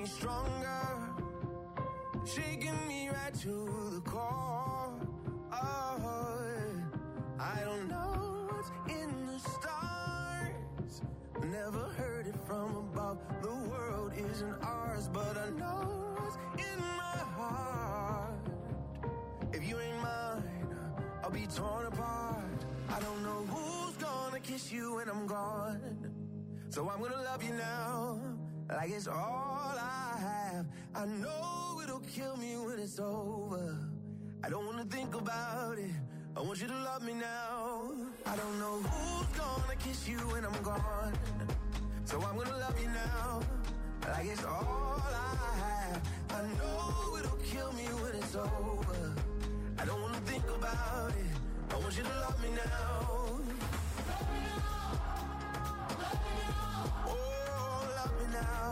me stronger, shaking me right to the core. Oh, I don't know what's in the stars, never heard it from above. The world isn't ours, but I know what's in my heart. If you ain't mine, I'll be torn apart. I don't know who's gonna kiss you when I'm gone, so I'm gonna love you now, like it's all I have. I know it'll kill me when it's over. I don't wanna think about it, I want you to love me now. I don't know who's gonna kiss you when I'm gone, so I'm gonna love you now, like it's all I have. I know it'll kill me when it's over. I don't wanna think about it, I want you to love me now. Love me now. Love me now. Oh, love me now.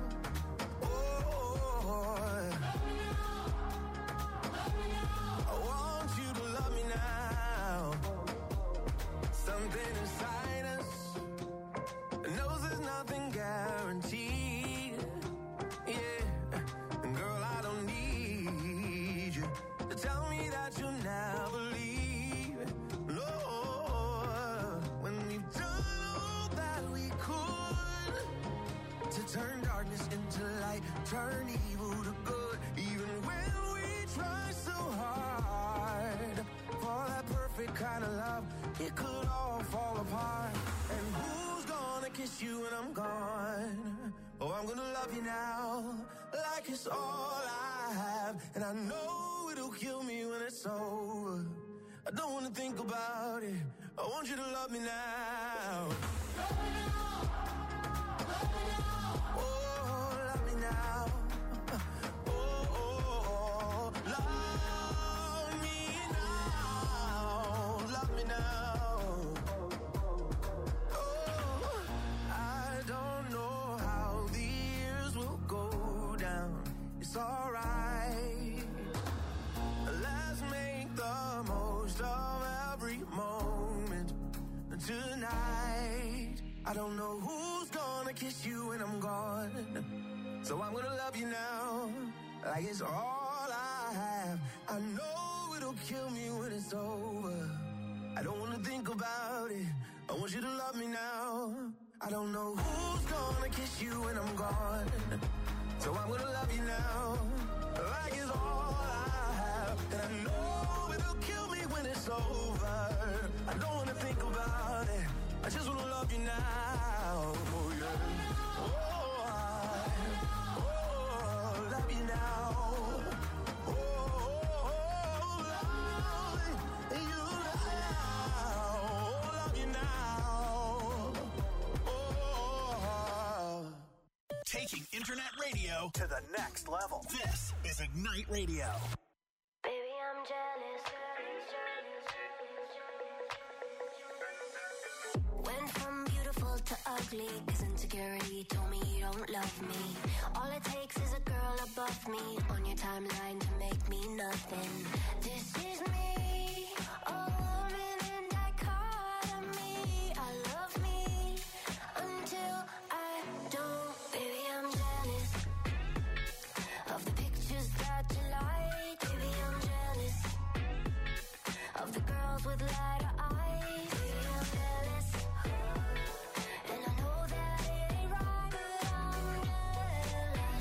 Oh, love me now. Love me now. I want you to love me now. Something inside us knows there's nothing guaranteed. Yeah, and girl, I don't need you to tell me that you'll never leave. No, when we've done all that we could to turn darkness into light, turn evil to good, even when we try so hard for that perfect kind of love, it could all fall apart. And who's gonna kiss you when I'm gone? Oh, I'm gonna love you now, like it's all I have. And I know it'll kill me when it's over. I don't wanna think about it, I want you to love me now. Love me now. Love me now. Oh, love me now. Oh, love me now. Love me now. Oh, I don't know how the years will go down. It's alright. Let's make the most of every moment tonight. I don't know who's gonna kiss you when I'm gone, so I'm gonna love you now, like it's all I have. I know it'll kill me when it's over. I don't wanna think about it, I want you to love me now. I don't know who's gonna kiss you when I'm gone, so I'm gonna love you now, like it's all I have. And I know it'll kill me when it's over. I don't wanna think about it, I just wanna love you now. Oh yeah. Oh, love you now. Oh, love you now. Love you now. Oh. Taking internet radio to the next level. This is Ignite Radio. Baby, I'm jealous. Went from beautiful to ugly, 'cause insecurity told me you don't love me. All it takes is a girl above me on your timeline to make me nothing. This is me, a woman in dichotomy. I love me until I don't. Baby, I'm jealous of the pictures that you like. Baby, I'm jealous of the girls with lighter eyes. Baby, I'm jealous, and I know that it ain't right, but I'm jealous,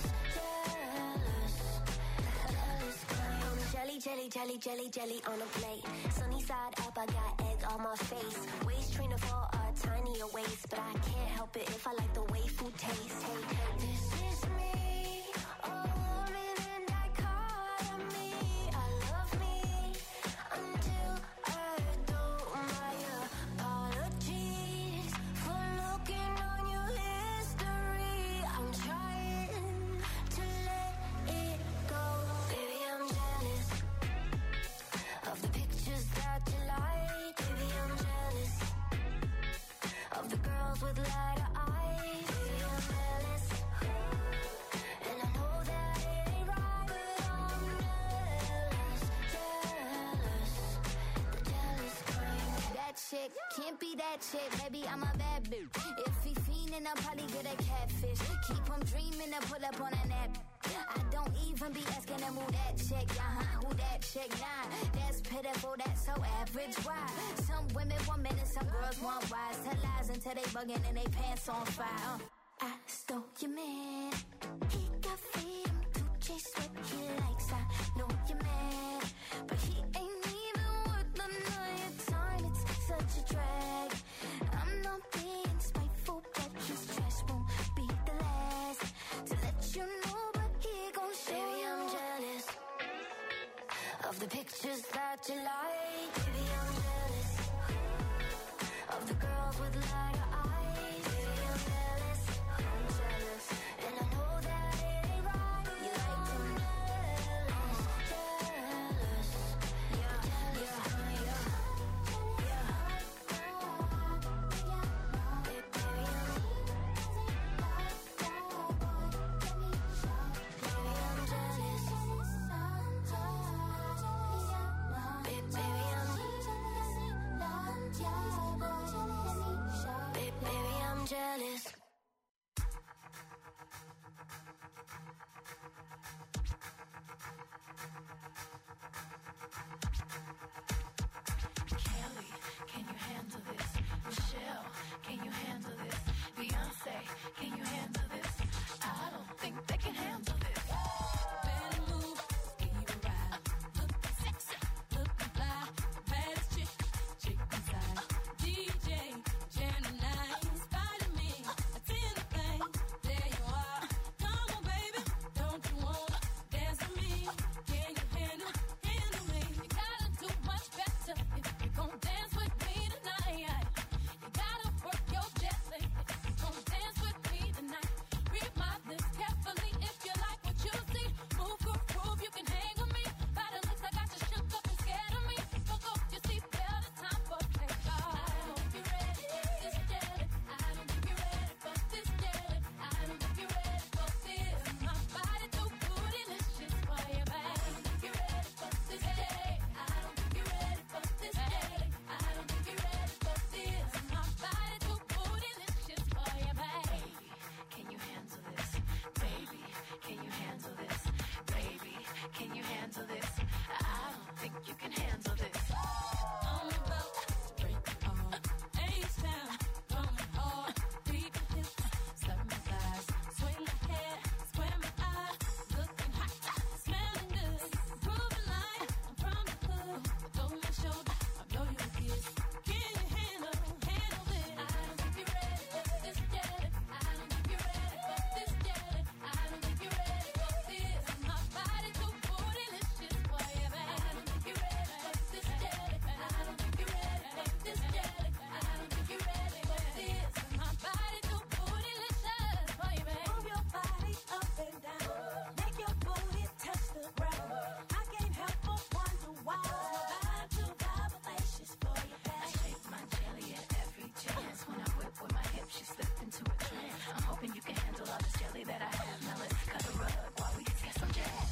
jealous, I'm jelly, jelly, jelly, jelly, jelly on a plate. Sunny side up, I got egg on my face. Waist trainer for a tinier waist, but I can't help it if I like the way food tastes. Hey, this is me, a woman in dichotomy. I love me until I don't. My apologies for looking on your history. I'm trying to let it go. Baby, I'm jealous of the pictures that you like. Baby, I'm jealous of the girls with lighter eyes. Baby, I'm jealous, and I know that it ain't right, but I'm jealous, jealous, the jealous kind. That chick chick. Can't be that chick, baby, I'm a bad bitch. If he fiendin', I'll probably get a catfish. Keep him dreamin' to pull up on a nap. I don't even be asking him who that chick, who that chick, nah. That's pitiful, that's so average, why? Some women want men and some girls want wise. Tell lies until they buggin' and they pants on fire. I stole your man. He got freedom to chase what he likes. I know you're mad, but he ain't even worth the night time. It's such a drag. I'm not being spiteful, but his trash won't be the last to let you know. But he gon' show baby, you. I'm jealous of the pictures that you like. Baby, I'm jealous of the girls with lighter eyes. Baby, I'm jealous. I'm jealous, and I know that it ain't right. You like them jealous, jealous, yeah, jealous, yeah. Jealous. Kelly, can you handle this? Michelle, can you handle this? Beyonce, can you handle this? I don't think they can handle this. Better move, give you a ride. Looking sexy, looking fly. Baddest chick inside. DJ, Gemini, inspired me. Attend the thing, there you are. Come on, baby, don't you wanna dance with me? Can you handle me? You gotta do much better if you gon' dance with me tonight. You gotta work your jelly if you gon' dance with me tonight. Read my lips carefully if you like what you see. Move, groove, you can hang with me. By the looks, I got you shook up and scared of me. Fuck off your seatbelt, it's time for takeoff. I don't think you're ready for this jelly. I don't think you're ready for this jelly. I don't think you're ready for this. My body too bootylicious for you, babe. I don't think you're ready for this jelly. I don't think you're ready for this jelly. I don't think you're ready for this. My body too bootylicious for you, babe. Can you handle this? Baby, can you handle this? Baby, can you handle this? I don't think you can handle this. I'm about to break it all. H-Town, going hard. Beat the hips, slap my thighs. Swing my hair, square my eyes. Looking hot, smelling good. Grooving like I'm from the hood. Over my shoulder, I blow you a kiss. Can you handle this? I don't think you're ready for this jelly. I don't think you're ready for this jelly. I don't think you're ready for this. My body too bootylicious for you, babe. I don't think you're ready for this jelly. I don't think you're ready for this jelly. I don't think you're ready for this. My body too bootylicious for you, babe. Move your body up and down. Make your booty touch the ground. I can't help but wonder why. My vibe too vivacious for you, I babe. shake my jelly at every chance. When I whip with my hips, she slip into a trance. I'm hoping you can handle all this jelly that I have. Now let's cut a rug while we get some jazz.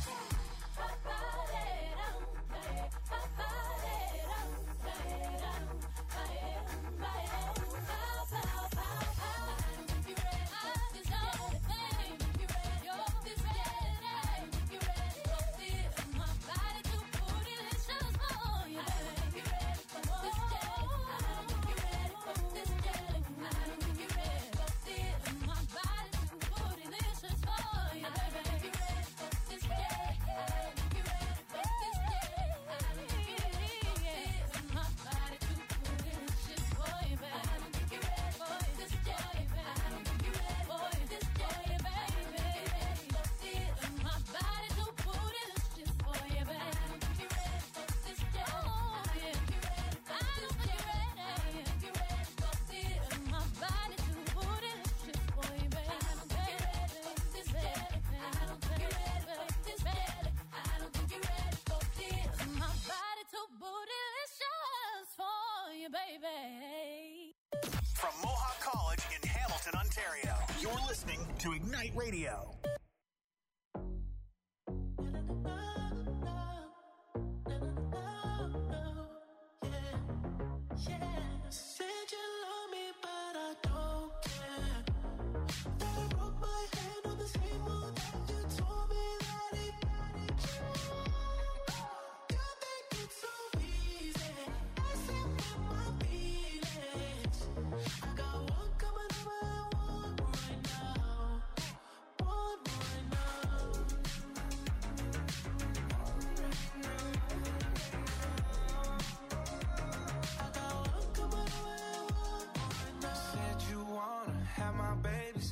From Mohawk College in Hamilton, Ontario, you're listening to Ignite Radio. Yes.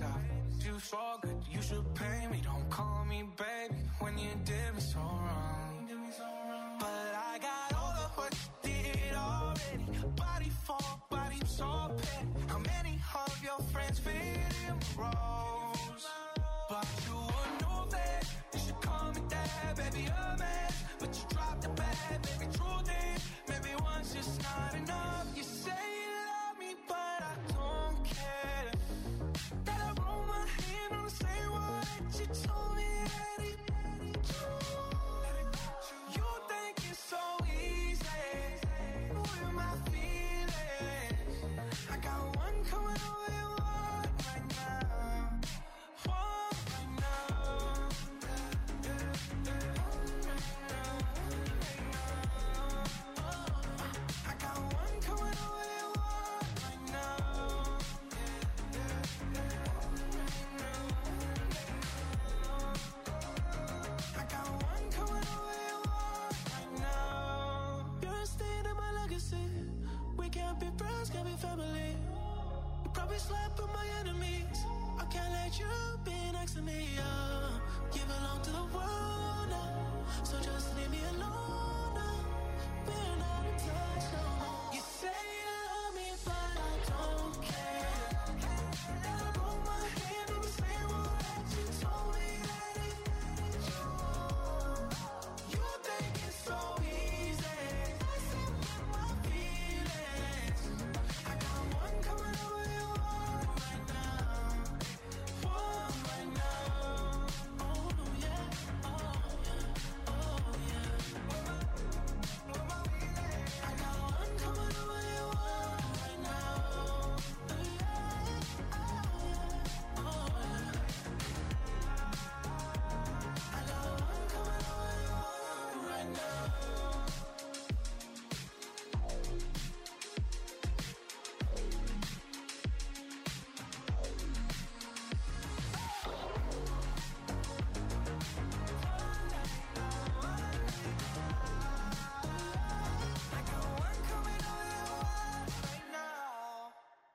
inside. You so good, you should pay me. Don't call me baby when you did me so wrong. But I got all the what you did already. Body for body, so petty. How many of your friends fit in rows? But you would know that you should call me dad, baby, a man. But you dropped the bag, baby, truth is, maybe once just not enough. You say you love me, but I don't care. That I roll my hand on the same word that you told me that it. You think it's so easy with my feelings. I got one coming over your one right now. One right now. I got one coming over your one right now. I got one coming over your one right now. You're a stain in my legacy. We can't be friends, can't be family. You probably slept with my enemies. I can't let you be next to me. You belong to the world now, so just leave me alone now. We're not in touch no more. You say you love me, but I don't care. That I roll my hand on the same wall that you told me that it. You think it's so easy. Messing with my feelings. I got one coming over your one right now. One right now. Oh yeah, oh yeah, oh yeah. I got one coming over your one right now. Oh yeah. I got one coming over your one right now. I got one coming over your one right now.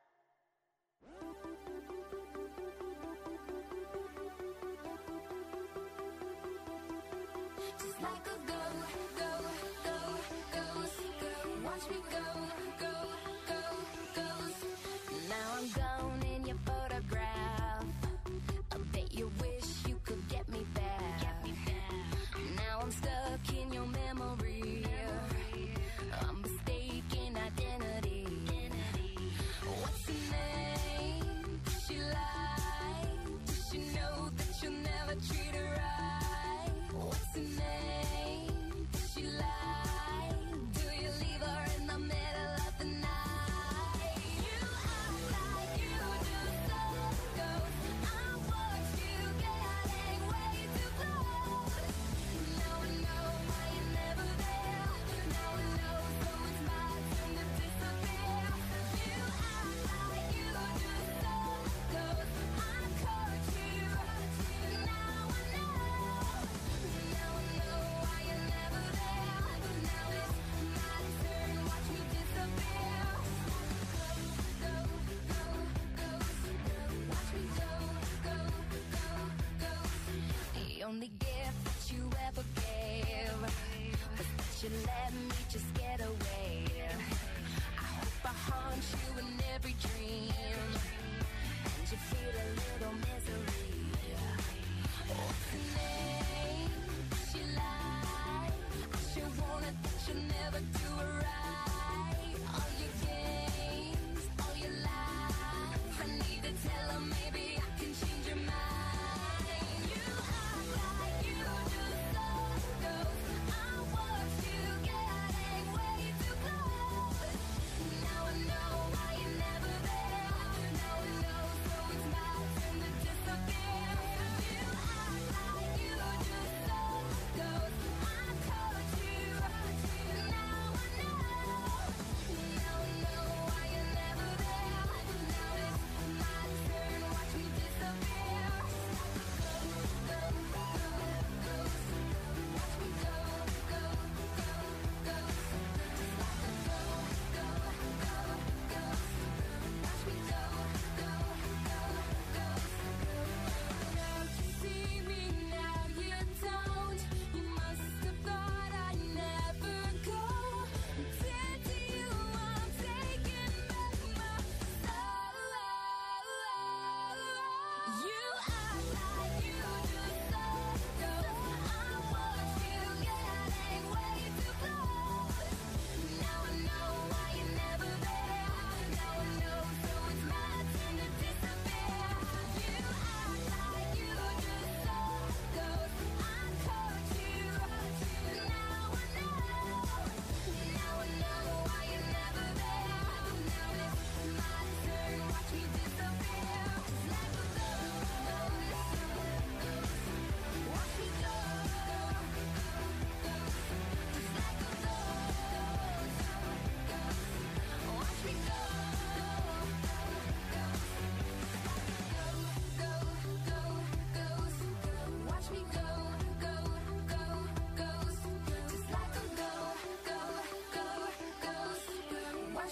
Just like a go, go, go, ghost. Watch me go, go, go, ghost. Now I'm gone in your photograph. I bet you wish you could get me back. Now I'm stuck in your memory. I'm mistaken identity. What's her name? Does she lie? Does she know that you'll never treat her right? What's her name?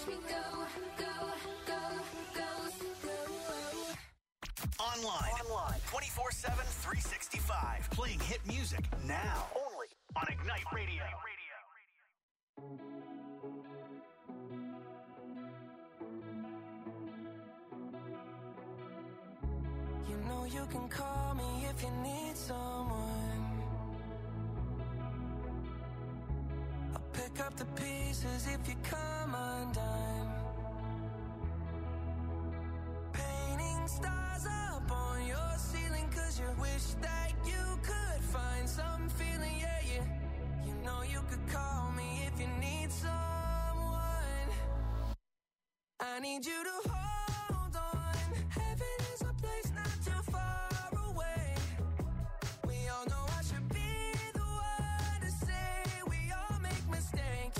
me go, go, go, go, go. Online 24/7, 365. Playing hit music now. Only on Ignite Radio. You know you can call me if you need someone. I'll pick up the pieces if you come undone. Painting stars up on your ceiling 'cause you wish that you could find some feeling, yeah, yeah. You know you could call me if you need someone. I need you to hold on. Heaven is a place not too far away. We all know I should be the one to say we all make mistakes.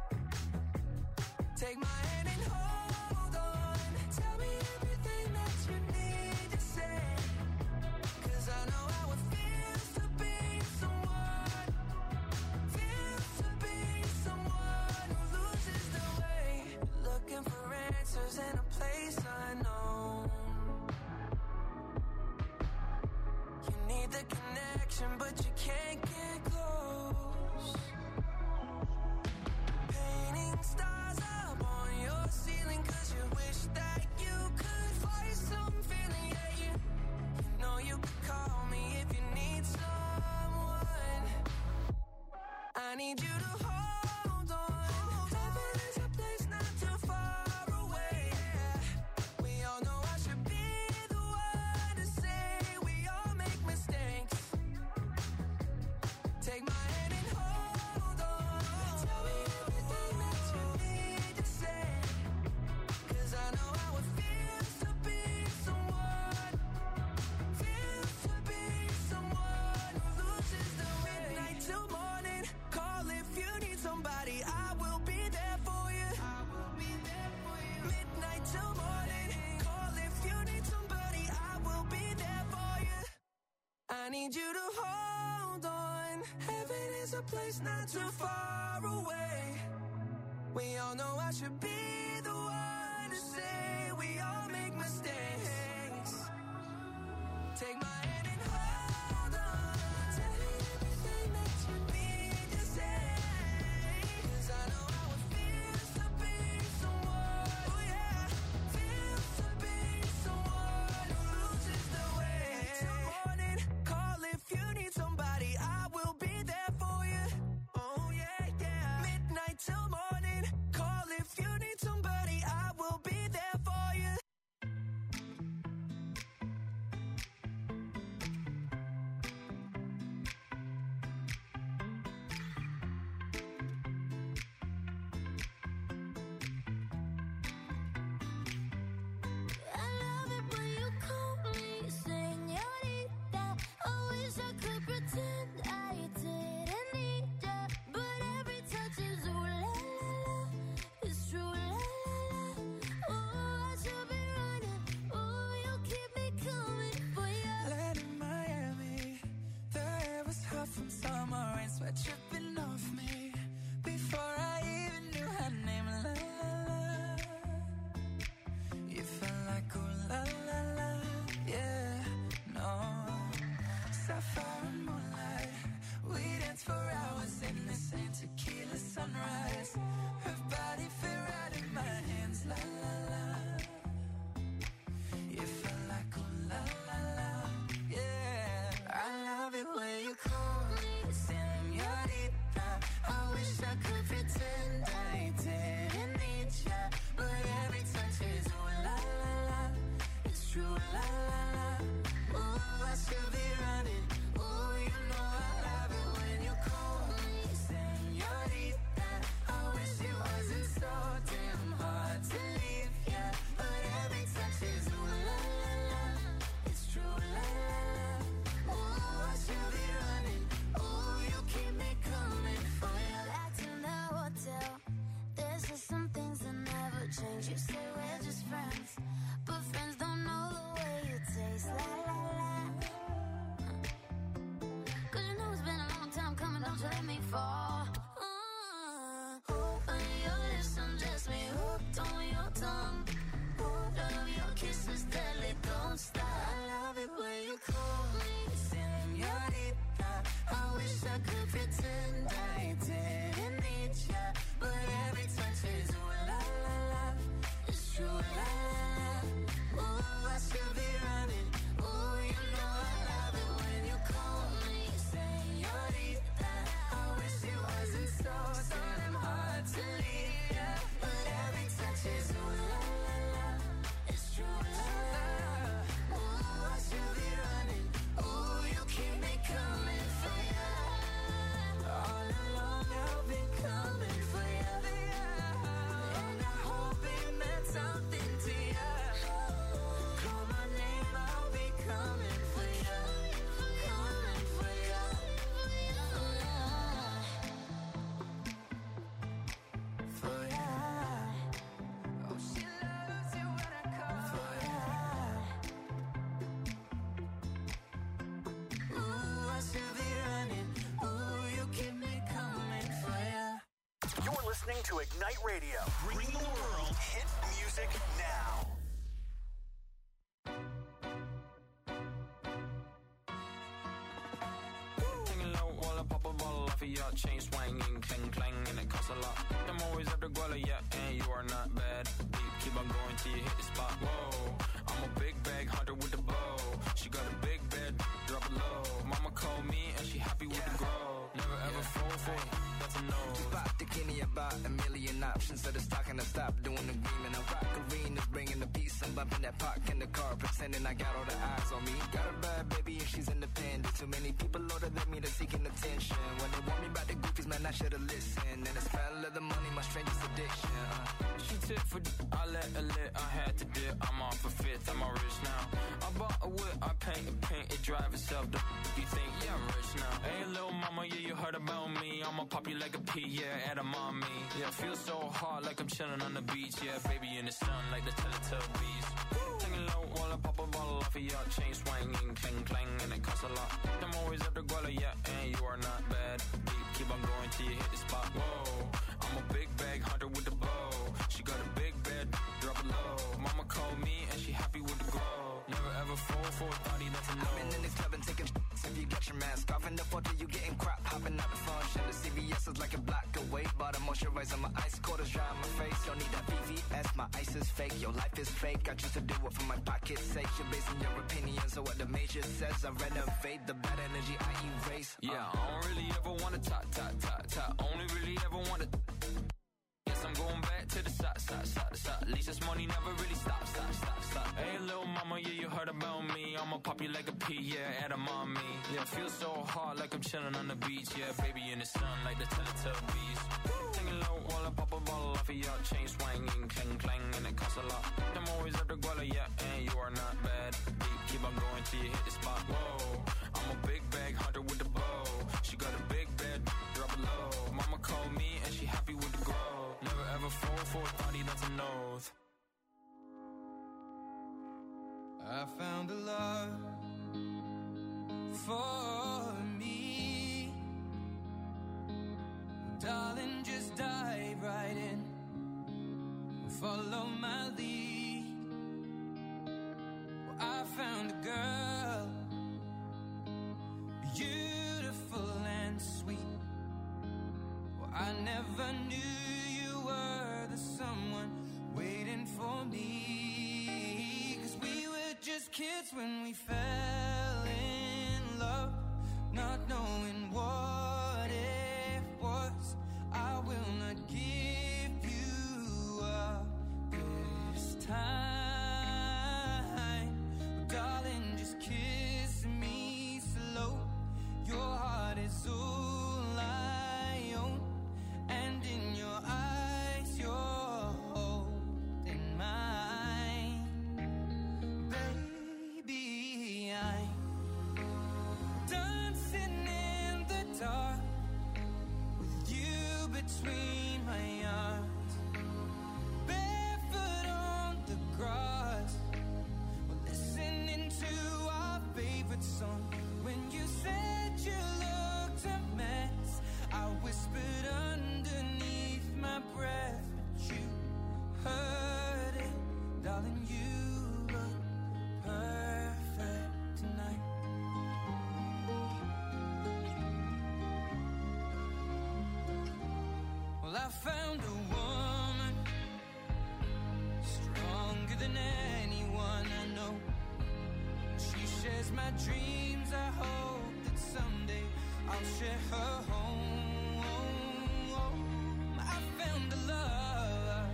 Take my hand and hold on. Tell me everything that you need to say. 'Cause I know how it feels to be someone. Feels to be someone who loses the way. Looking for answers in a place unknown. You need the connection, but you can't get close. Painting stars up on your ceiling 'cause you wish that you could find some feeling, yeah, yeah. You know you could call me if you need someone. I need you to hold on. Heaven is a place not too far away. We all know I should be the one to say we all make mistakes. Take my hand and hold on. Tell me everything that you need to say. 'Cause I know how it feels to be someone. Feels to be someone who loses the way. Midnight till morning. Call if you need somebody. I will be there for you. I will be there for you. Midnight till morning. Call if you need somebody. I will be there for you. I need you to hold on. Heaven is a place not too far away. We all know I should be the one to say we all make mistakes. Take my hand and hold on. Tell me everything that you need to say. 'Cause I know how it feels to be someone. Oh yeah, feels to be someone who loses the way. Till morning, call if you need somebody. I will be there for you. Oh yeah, yeah. Midnight till morning, call if you need somebody. I will be there for you. I love it when you call me señorita. I wish I could pretend I didn't need ya, but every touch is ooh la la la. It's true la la la. Oh, I should be running. Oh, you keep me coming for you. Land in Miami, the air was hot from summer rain, sweat dripping off me before I even knew her name. La la la, you felt like ooh la la la, yeah, no. Sapphire and moonlight, we danced for hours in the same tequila sunrise. Her body fit right in my hands, la la la. You felt like ooh la la la, yeah. I love it when you call me señorita. I wish I could pretend I didn't need ya, but every touch is ooh la la la. It's true la la la. Ooh, I should be running. Ooh, you know I love it when you call me señorita. I wish it wasn't so damn hard to leave ya, but every touch is ooh la la la. It's true la la la. Ooh, I should be running. Ooh, you keep me coming for you. Back to the hotel. There's just some things that never change. You say we're just friends, but friends don't know the way you taste. La la la. 'Cause you know it's been a long time coming. Don't you let me fall. Open your lips, undress me, hooked to Ignite Radio, bringing the world hit music now. Hanging low while I pop a bottle off of your chain swinging, clang clang, and it costs a lot. I'm always after Guala, yeah, and you are not bad. Keep on going till you hit the spot. Whoa, I'm a big bag hunter with the bow. She got a big bed, drop it low. Mama called me and she happy with the grow. Never ever fall for it, that's a no. Just pop the Kenny about a million options. So the stock and I stop doing the green. And I rock arenas, bringing the peace. I'm bumping that park in the car, pretending I got all the eyes on me. Got a bad baby and she's independent. Too many people older than me, they're seeking attention. When they want me about the goofies, man, I should've listened. And it's smell of the money, my strangest addiction. She tip for I let her lit, I had to dip. I'm off a fifth, I'm all rich now. I bought a whip, I paint it drive itself. You think, yeah, I'm rich now. Hey, little mama, yeah, you heard about me. I'ma pop you like a pea, yeah, at a mommy. Yeah, feel so hot like I'm chilling on the beach. Yeah, baby in the sun like the Teletubbies. Hanging low while I pop a bottle off of your chain swinging, clang clang, and it costs a lot. I'm always after Guala, yeah, and you are not bad. Keep on going till you hit the spot. Whoa, I'm a big bag hunter with the bow. She got a big bed, drop it low. Mama called me and she happy with the grow. Never ever fall for a thotty, that's a no. I've been in the club and taking if you get your mask off. In the photo you getting crap, hopping out the function. The CVS is like a block away. Bought a moisturizer, my ice quarters dry on my face. Don't need that VVS, my ice is fake. Your life is fake, I choose to do it for my pocket's sake. You're basing your opinions on what the major says. I renovate the bad energy I erase. Yeah, I don't really ever wanna top. Only really ever wanna. Yes, I'm going back to the side. At least this money never really stop. Hey, little mama, yeah, you heard about me. I'ma pop you like a pea, yeah, at a mommy. Yeah, feel so hot like I'm chilling on the beach. Yeah, baby in the sun like the Teletubbies. Hanging low while I pop a bottle off of your chain swinging, clang clang, and it costs a lot. I'm always after Guala, yeah, and you are not bad. Keep on going till you hit the spot. Whoa, I'm a big bag hunter with the bow. She got a big bed, drop it low. Mama called me and she happy with the grow. Never ever fall for a thotty, that's a nose. I found a love for me. Darling, just dive right in. Follow my lead. Well, I found a girl, beautiful and sweet. Well, I never knew you were the someone waiting for me. 'Cause we were just kids when we fell in love, not knowing what it was. I will not give you up this time. Darling, just kiss me slow. Your heart is all I own, and in your eyes you're holding mine. Baby, I'm dancing in the dark with you between my arms, barefoot on the grass. We're listening to our favorite song. When you said you looked a mess, I whispered underneath my breath, but you heard it. Darling, you look perfect tonight. Well, I found a woman stronger than anyone I know. She shares my dreams. I hope that someday I'll share her home. I found a love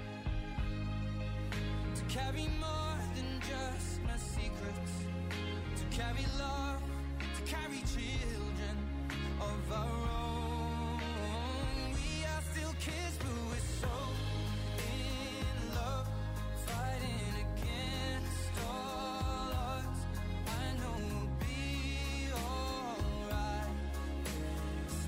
to carry more than just my secrets, to carry love, to carry children of our own. We are still kids, but we're so in love, fighting against all odds. I know we'll be alright this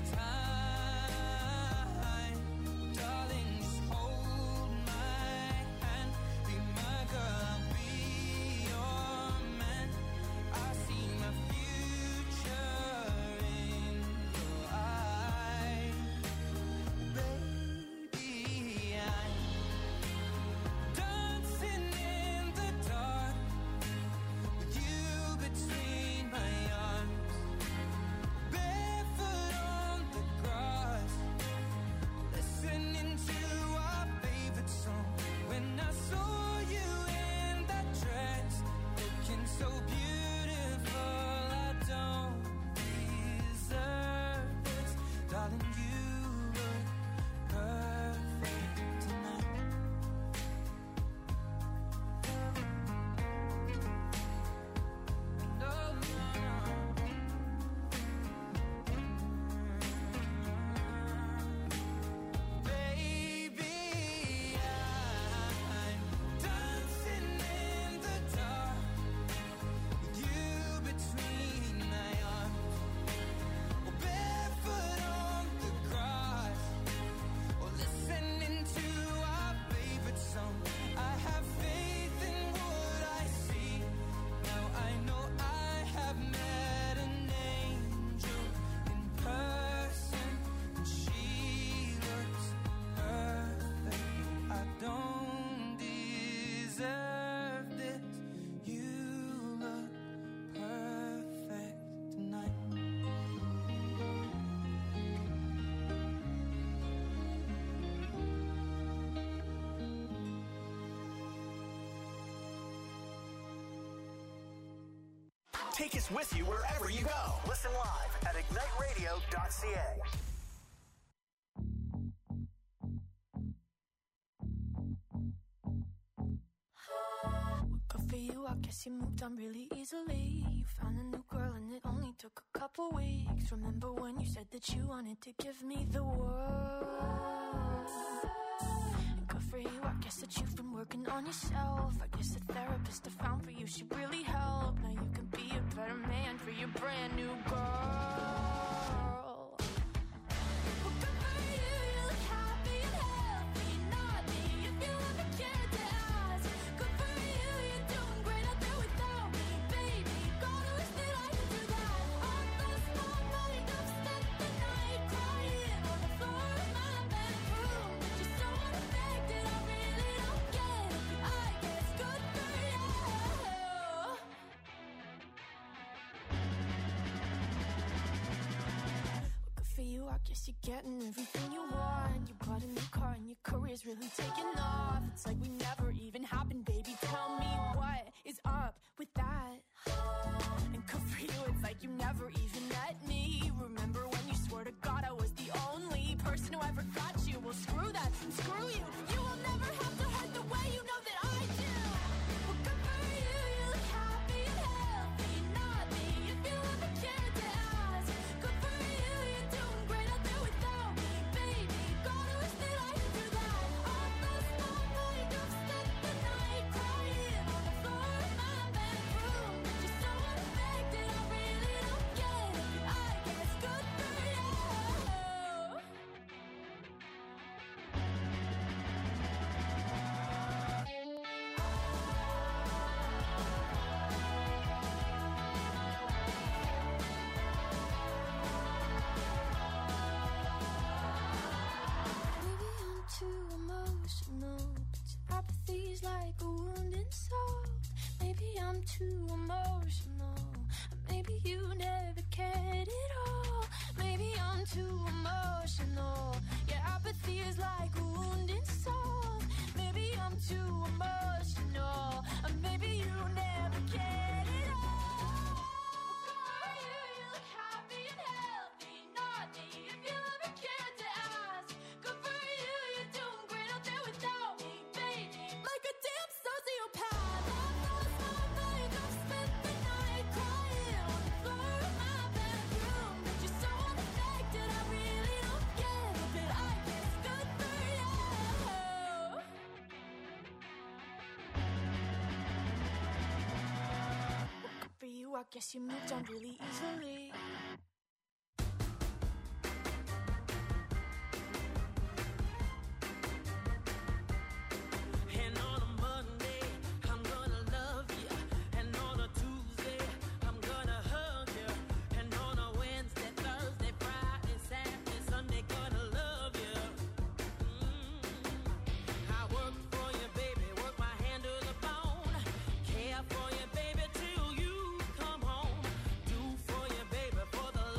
time. Darling, just hold my hand, be my girl, I'll be your man. I see my future in your eyes. Baby, Take us with you wherever you go. Listen live at igniteradio.ca. Good for you, I guess you moved on really easily. You found a new girl and it only took a couple weeks. Remember when you said that you wanted to give me the world? And good for you, I guess that you've been working on yourself. I guess the therapist I found for you should really help. Now you can be a better man for your brand new girl. Well, good for you, you look happy and healthy. Not me, if you ever cared to ask. Good for you, you're doing great out there without me, baby. God, I wish that I could do that. I lost my mind, I've spent the night crying on the floor of my bedroom. But you're so unaffected, I really don't get it. I guess good for you. Good for you, I guess you're getting everything you want. You bought a new car and your career's really taking off. It's like we never even happened, baby. Tell me what is up with that? And good for you, it's like you never even met me. Remember when you swore to God I was the only person who ever got you? Well, screw that, and screw you. You will never have to hurt the way you know that I do. Well, good for you, you look happy and healthy. Not me, if you ever cared to ask. Good for you, you're doing great out there without me, baby. God, I wish that I could do that. I lost my mind, I've spent the night crying on the floor of my bedroom. But you're so unaffected, I really don't get it. I guess good for you. Maybe I'm too emotional, but your apathy's like a wounded soul. Maybe I'm too emotional, or maybe you never cared at all. Maybe I'm too emotional, your apathy is like a wounded soul. Maybe I'm too emotional, or maybe you never cared at all. Good for you, you look happy and healthy. Not me, if you ever cared to ask. Good for you, you're doing great out there without me, baby. Like a damn sociopath. I've lost my mind, I've spent the night crying on the floor of my bedroom. But you're so unaffected, I really don't get it. But I guess good for you. Good for you, I guess you moved on really easily. And on a Monday, I'm gonna love you. And on a Tuesday, I'm gonna hug you. And on a Wednesday, Thursday, Friday, Saturday, Sunday, gonna love you. I work for you, baby, work my hand to the bone. Care for you, baby, till you come home. Do for you, baby, for the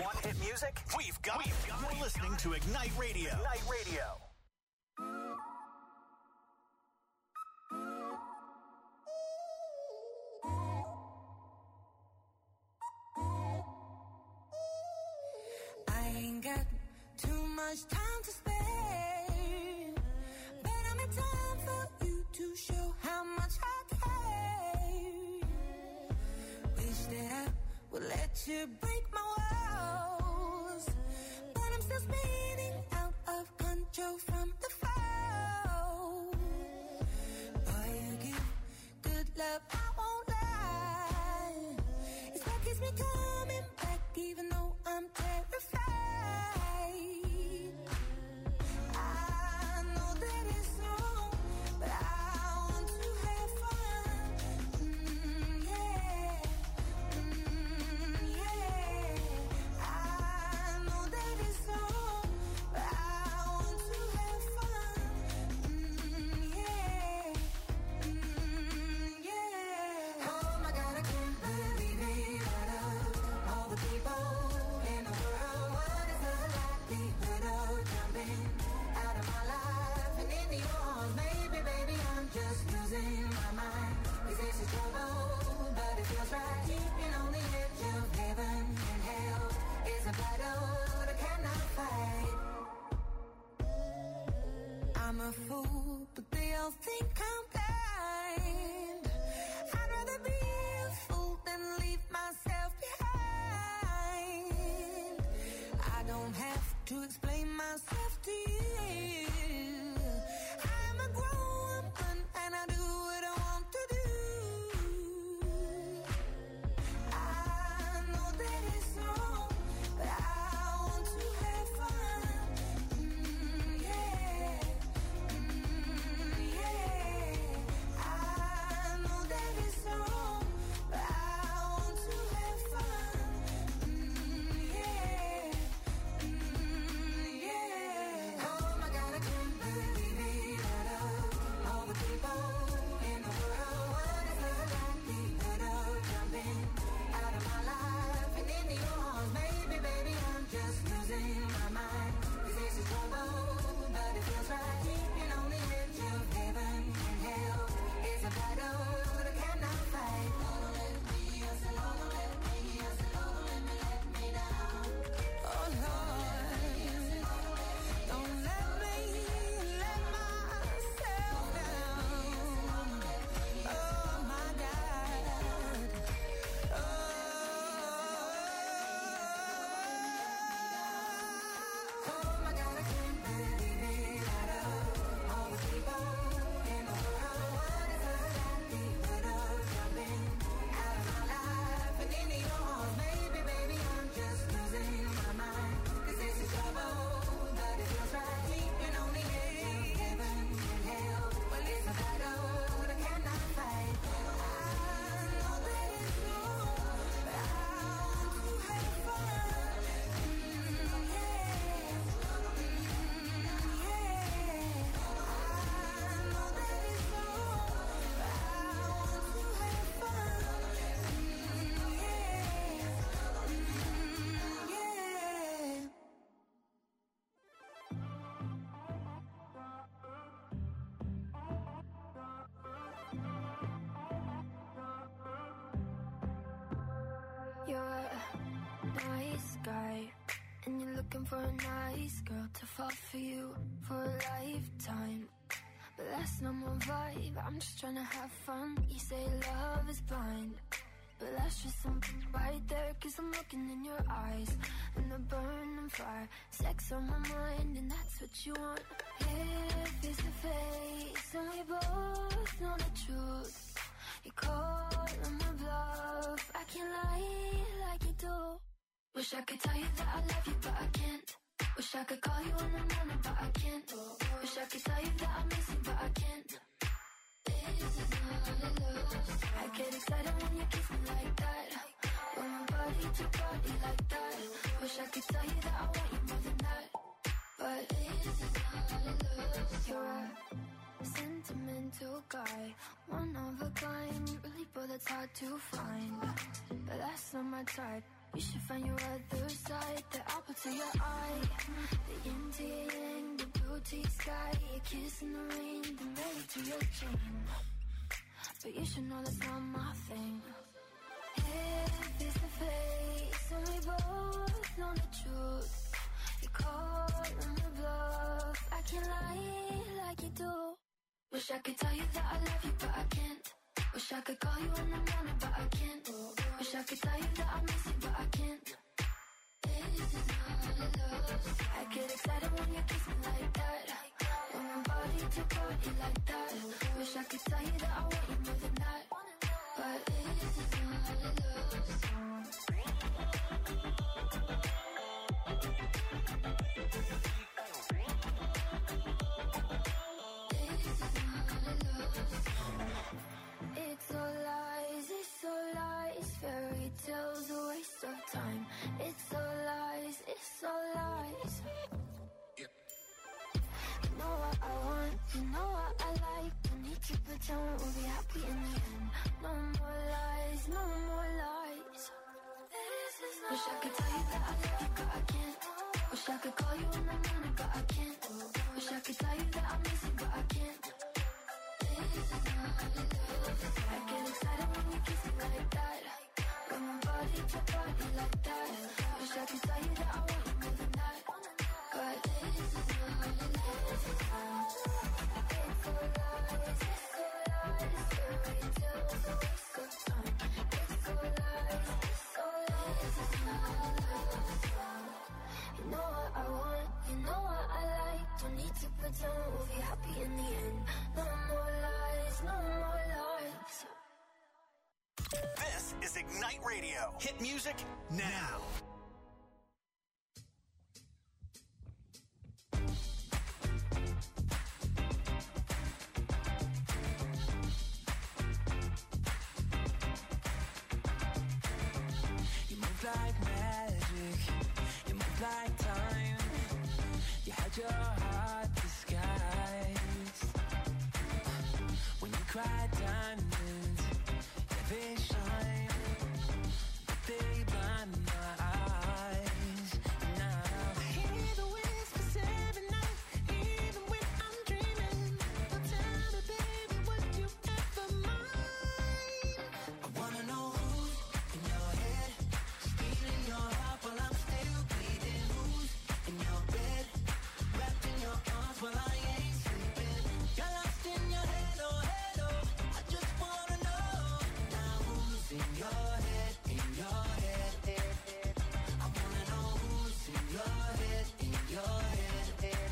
want hit music? We've got it. You're listening to Ignite Radio. Ignite Radio. I ain't got too much time to spare, but I'm in time for you to show how much I care. Wish that I would let you break my walls, but I'm still spinning out of control from the fall. Boy, you give good love, I won't lie. It's what keeps me coming back, even though I'm terrified. I know that it's wrong, but I want to have fun. Yeah. I know that it's wrong, but I want to have fun. Yeah. Oh my God, I can't believe it. Out of all the people in the world, what is the likelihood of jumping out of my life and into yours? Maybe, baby, I'm just losing my mind. 'Cause this is trouble, but it feels right. Keeping on the edge of heaven and hell is a battle that I cannot fight. I'm a fool, but they all think I'm blind. I'd rather be a fool than leave myself behind. I don't have to explain myself to you. I'm a grown woman and I do what I want to do. I know that it's wrong, but I want to have fun. Yeah. I know that it's wrong, but I want to have fun. Yeah. Oh my God, I can't believe it. Out of all the people in the world, what is the likelihood of jumping out of my life and into yours? Maybe, baby, I'm just losing my mind. 'Cause this is trouble, but it feels right. Keeping on the edge of heaven and hell is a battle that I cannot fight. Don't let me, I said, don't let me, I said, don't let me down. Oh Lord, don't let me let myself down. Oh my God. Oh my God, I can't believe it. Out of all the people in the world, what is the likelihood of jumping out of my life and into yours? Maybe, baby, I'm just losing my mind. 'Cause this is trouble, but it feels right. Keeping on the edge of heaven and hell. Well, it's a battle that I cannot fight. I know that it's wrong, but I want to have fun. You're a nice guy, and you're looking for a nice girl to fall for you for a lifetime. But that's not my vibe, I'm just trying to have fun. You say love is blind, but that's just something right there. 'Cause I'm looking in your eyes, and the burning fire. Sex on my mind, and that's what you want. Here, face to face, and we both know the truth. You call on my bluff, I can't lie like you do. Wish I could tell you that I love you, but I can't. Wish I could call you in the morning, but I can't. Wish I could tell you that I miss you, but I can't. This is not love. I get excited when you kiss me like that. When my body to body like that. Wish I could tell you that I want you more than that. But this is not love. You're a sentimental guy, one of a kind, really, but that's hard to find. But that's not my type. You should find your other side, the apple to your eye, the yin to your yang, the blue to your sky, a kiss in the rain, the melody to your chain. But you should know that's not my thing. If it's the face, and we both know the truth. You call on the bluff, I can't lie like you do. Wish I could tell you that I love you, but I can't. Wish I could call you in the morning, but I can't. Wish I could tell you that I miss you, but I can't. This is not love. I get excited when you kiss me like that. When my body to body like that. Wish I could tell you that I want you more than that. But this is not love. It's all lies, fairy tales, a waste of time. It's all lies, You know what I want, you know what I like. Don't need to pretend we'll be happy in the end. No more lies, no more lies. Wish I could tell you that I love you, but I can't. Wish I could call you in the morning, but I can't. Wish I could tell you that I miss you, but I can't. I get excited when you kiss me like that. When my body to body like that. Wish I could tell you that I want you more than that. But this is not love. It's all lies, fairy tales, a waste of time. It's all lies, it's not love. You know what I want, you know what I like. Don't need to pretend we'll be happy in the end. No more lies, no more lies. This is Ignite Radio. Hit music now. You move like magic, you move like time. You had your heart disguised. When you cry diamonds, yeah, they shine, but they blind my eyes. And now I hear the whispers every night, even when I'm dreaming. Don't tell me, baby, would you ever mind? I wanna know who's in your head, stealing your heart while I'm still bleeding. Who's in your bed, wrapped in your arms while I ain't sleeping. You're lost in your head, oh, I just wanna know now who's in your head, in your head. I wanna know who's in your head, in your head.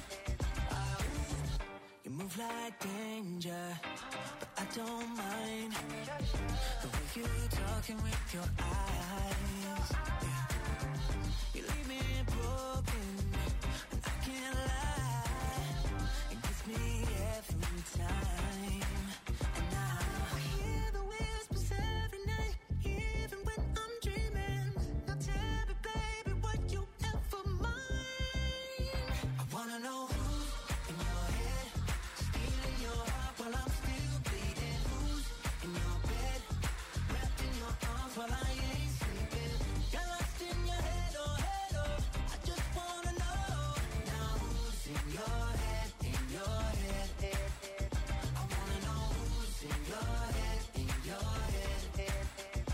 You move like danger, but I don't mind the way you talking with your eyes. Yeah. You leave me broken, and I can't lie. It gets me every time. And now I hear the whispers every night, even when I'm dreaming. Now tell me, baby, would you ever mind? I wanna know who's in your head, stealing your heart while I'm still bleeding. Who's in your bed, wrapped in your arms while I ain't sleeping. You're lost in your head, oh, I just wanna know now who's in your head, in your head. I wanna know who's in your head, in your head.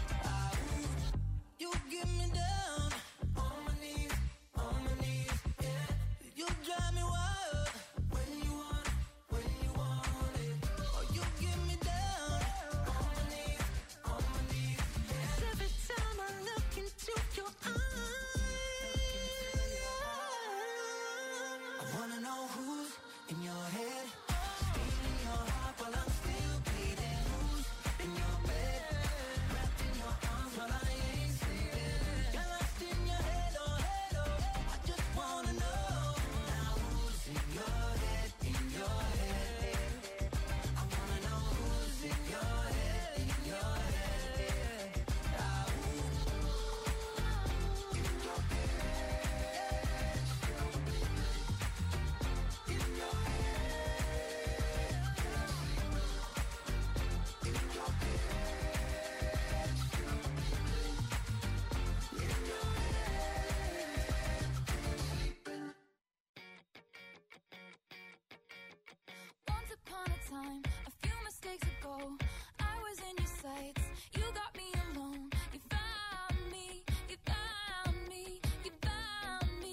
You get me down on my knees, yeah. You drive me wild when you want it. Oh, you get me down on my knees, yeah. Every time I look into your eyes, I wanna know who's in your head, stealing your heart while I'm still bleeding. Who's in your bed, wrapped in your arms while I ain't sleeping. You're lost in your head, oh, I just wanna know now who's in your head, in your head. I wanna know who's in your head, in your head. In your head. time. A few mistakes ago, I was in your sights. You got me alone. You found me. You found me. You found me.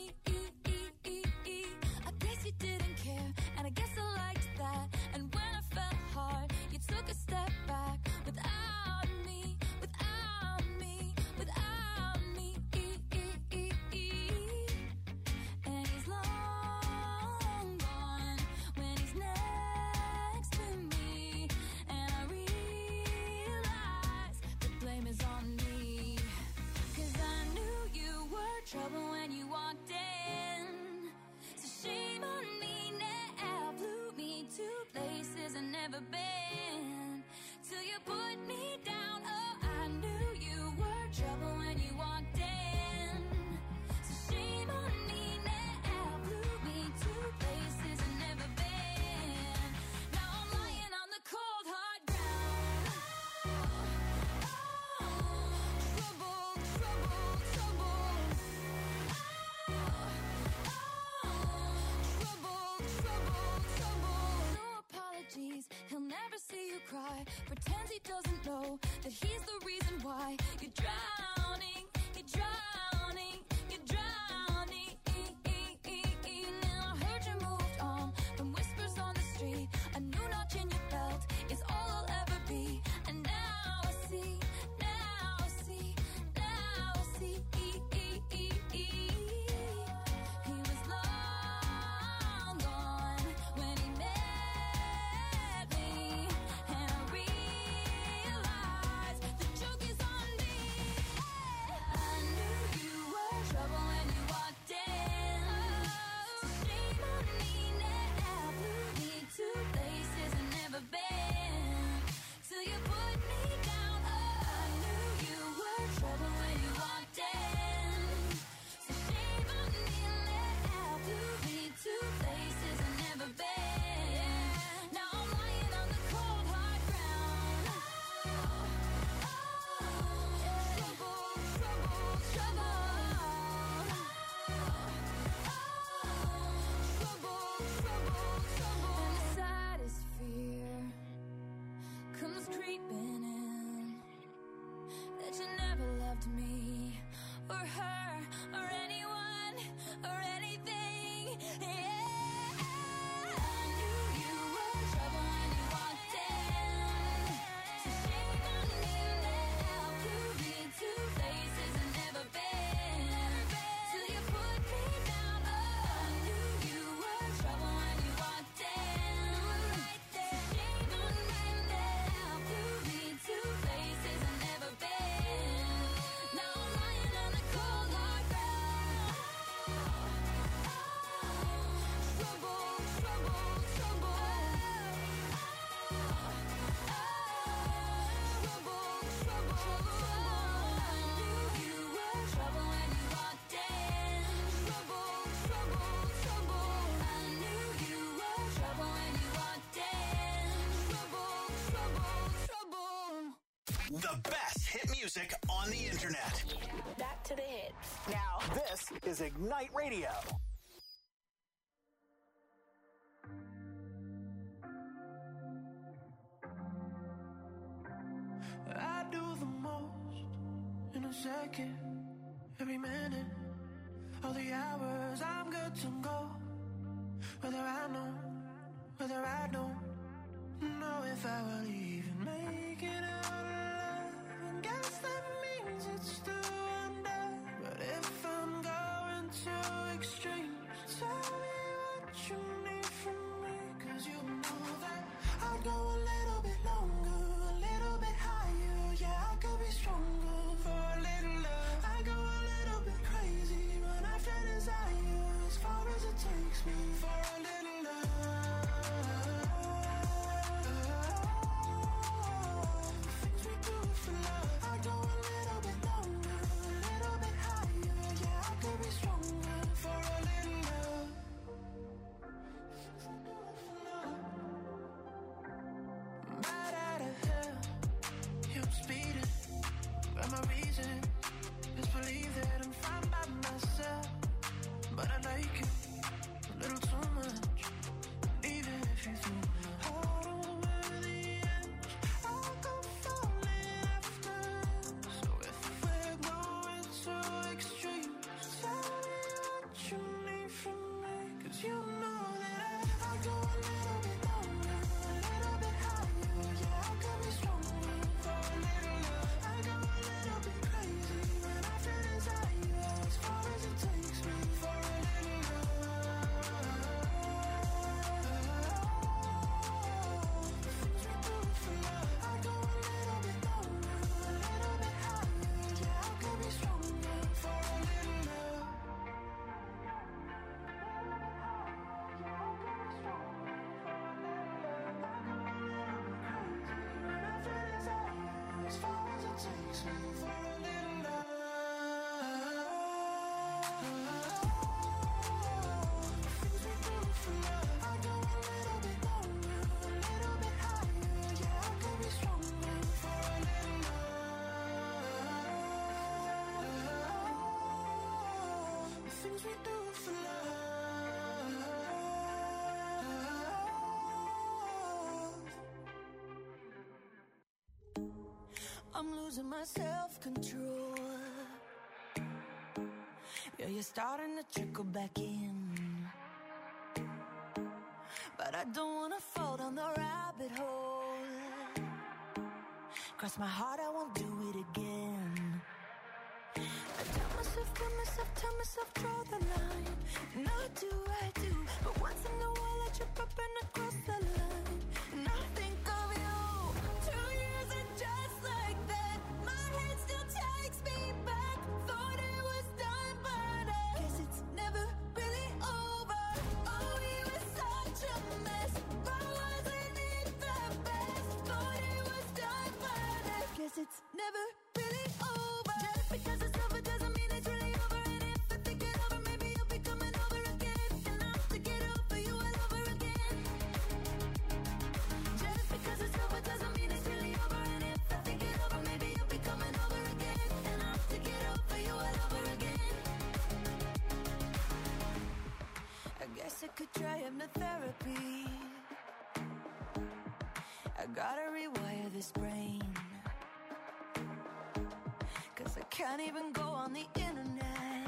I guess you didn't care, and I guess I liked that. And when I fell hard, you took a step back without me. Without me. Without me. And he's long gone when he's next to me. And I realize the blame is on me. 'Cause I knew you were trouble when you walked in. So shame on me now. Blew me to places I've never been. Till you put me down. Oh, I knew you were trouble when you walked in. So shame on me now. Blew me to places I've never been. Now I'm lying on the cold hard ground. Trouble, trouble, trouble. Trouble, trouble, trouble. No apologies, he'll never see you cry. Pretends he doesn't know that he's the reason why you're drowning, you're drowning, you're drowning. Now I heard you moved on from whispers on the street. A new notch in your belt is all I'll ever be. And now I see, now I see, now I see. He was long gone when he met me. And I realized the joke is on me. I knew you were trouble when you walked in. So shame on me now. Blew me to places I've never been. Till you put me down. Oh, I knew you were trouble when you walked in. So shame on me now. Blew me to places I've never been. Now I'm lying on the cold hard ground. Trouble, trouble, trouble. Trouble, trouble, trouble. And the saddest fear comes creeping in, that you never loved me or her or anyone or anything. Yeah, I knew you were trouble when you walked in. So shame on me now. Blew me to places I've never been. Till you put me down. Oh, I knew you were trouble when you walked in. So shame on me now. Blew me to places I've never been. Now I'm lying on the cold hard ground. Trouble, trouble, trouble. Trouble, trouble, trouble. I knew you were trouble when you walked in. Trouble, trouble, trouble. I knew you were trouble when you walked in. Trouble, trouble, trouble. The best hit music on the internet. Back to the hits. Now, this is Ignite Radio. I do the most in a second, every minute, all the hours I'm good to go. Whether I know, whether I don't know if I will even make it out alive. And guess that means it's still under. But if I'm going to extremes, tell me what you need from me. 'Cause you know that I'll go a little bit longer, a little bit higher. Yeah, I could be stronger for a little love. I go a little bit crazy, run after desire as far as it takes me for a little love. Things we do for love. I go a little bit longer, a little bit higher. Yeah, I could be stronger for a little love. Right out of hell, yeah, I'm speeding. But my reason is believe that I'm fine by myself. But I like it a little I'm losing my self-control. Yeah, you're starting to trickle back in, but I don't wanna fall down the rabbit hole. Cross my heart, I won't do it again. I tell myself, draw the line. And I do, but once in a while I trip up and I cross the line. And I think of you. 2 years and just like that, my head still takes me back. Thought it was done, but I guess it's never really over. Oh, we were such a mess, but wasn't it the best? Thought it was done, but I guess it's never really over. Just because it's over doesn't mean it's really over. And if I think it over, maybe you'll be coming over again. And I have to get over you all over again. Just because it's over doesn't mean it's really over. And if I think it over, maybe you'll be coming over again. And I have to get over you all over again. I guess I could try hypnotherapy. I gotta rewire this brain, 'cause I can't even go on the internet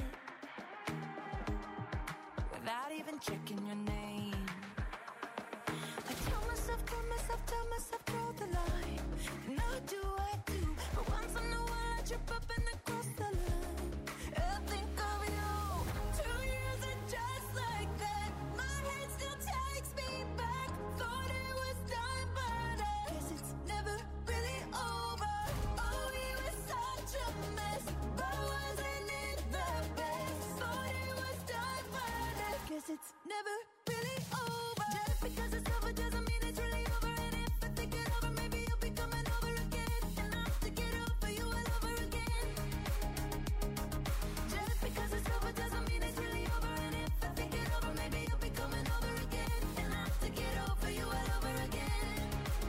without even checking your name. I tell myself, draw the line. And I do, but once in a while I trip up and I cross the line. I think of you. 2 years and just like that, my head still takes me back. Thought it was done, but I guess it's never really over. Oh, we were such a mess, but wasn't it the best? Thought it was done, but I guess it's never really over. Just because it's over doesn't mean it's really over. And if I think it over, maybe you'll be coming over again. And I have to get over you all over again. Just because it's over doesn't mean it's really over. And if I think it over, maybe you'll be coming over again. And I have to get over you all over again.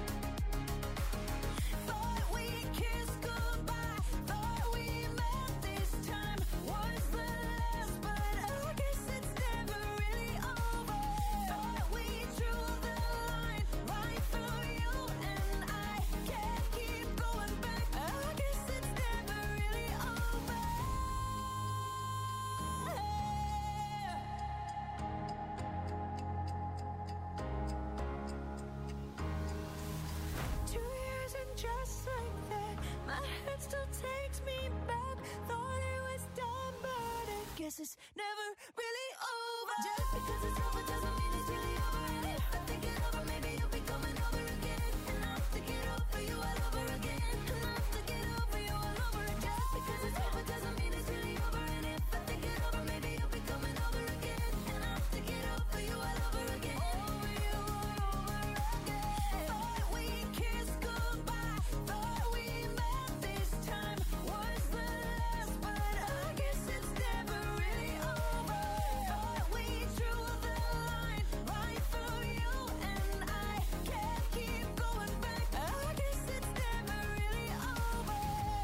Thought we kissed goodbye, thought we met this time was the last, but I guess it's never really over. Thought we drew the line right through you, and I can't keep going back. I guess it's never really over. 2 years and just like that, my head still takes me back. Thought it was done, but I guess it's never really over. Just because it's over doesn't mean it's really over. And if I think it over, maybe you'll be coming over again. And I have to get over you all over again. And I have to get over you all over again. Just because it's over doesn't mean it's really over. And if I think it over, maybe you'll be coming over again. And I have to get over you all over again. Over you all over again. Thought we kissed goodbye, thought we met this time was the last, but I guess it's never really over. Thought we drew the line right through you, and I can't keep going back. I guess it's never really over.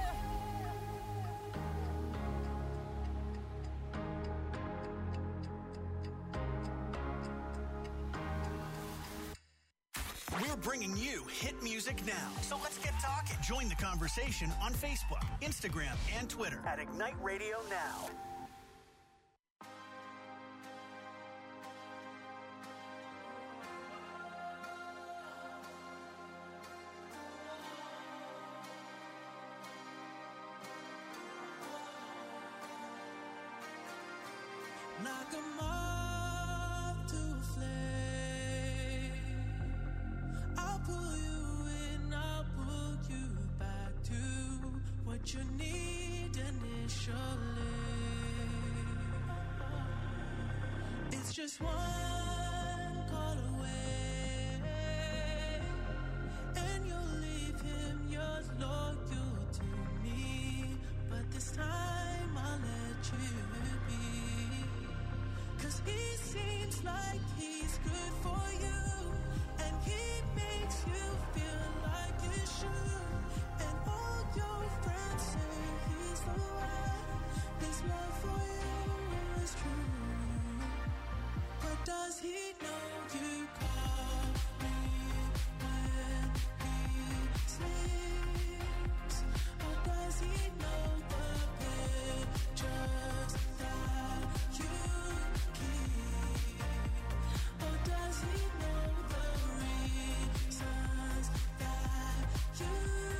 We're bringing you hit music now. So let's get talking. Join the conversation on Facebook, Instagram, and Twitter at Ignite Radio Now. Like a moth to a flame, I'll pull you in, I'll pull you back to what you need initially. It's just one call away, and you'll leave him yours loyal to me. 'cause he seems like he's good for you, and he makes you feel like you should. And all your friends say he's the one. His love for you is true. But does he know you call me when he sleeps? Or does he know the pictures that you keep? Or does he know the reasons that you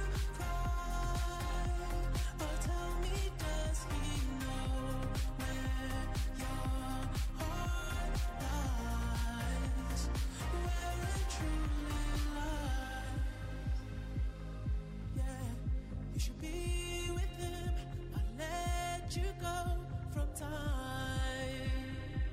cry? Or tell me, does he know where your heart lies? Where it truly lies? Yeah, you should be with him. I'll let you go from time.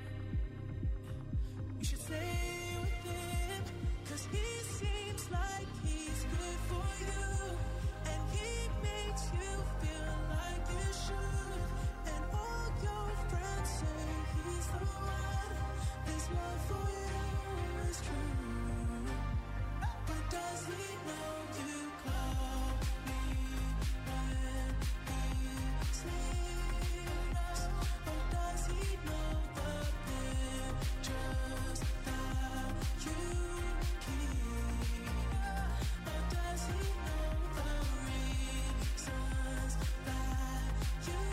You should stay with him, 'cause he seems like he's good for you, and he makes you feel like you should. And all your friends say he's the one. His love for you is true. But does he know you call me when he sleeps? Or does he know the pictures that you keep? Or does he know the reasons that you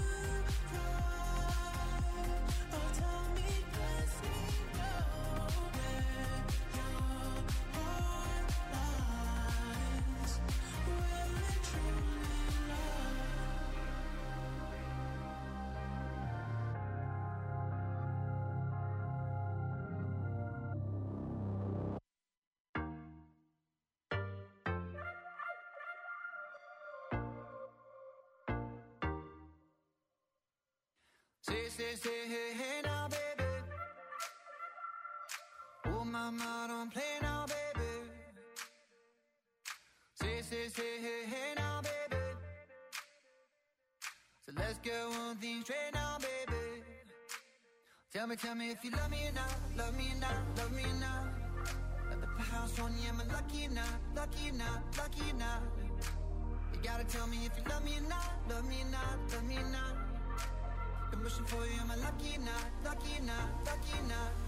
cry? Or tell me, does he know where your heart lies? Where it truly lies? Say, hey, hey now, baby. Oh, mama, don't play now, baby. Say, hey, hey now, baby. So let's get one thing straight now, baby. Tell me if you love me or not, love me or not, love me or not. At the house on you, am I lucky or not, lucky or not, lucky or not? You gotta tell me if you love me or not, love me or not, love me or not. I'm wishing for you, am I lucky or not, lucky or not, lucky or not?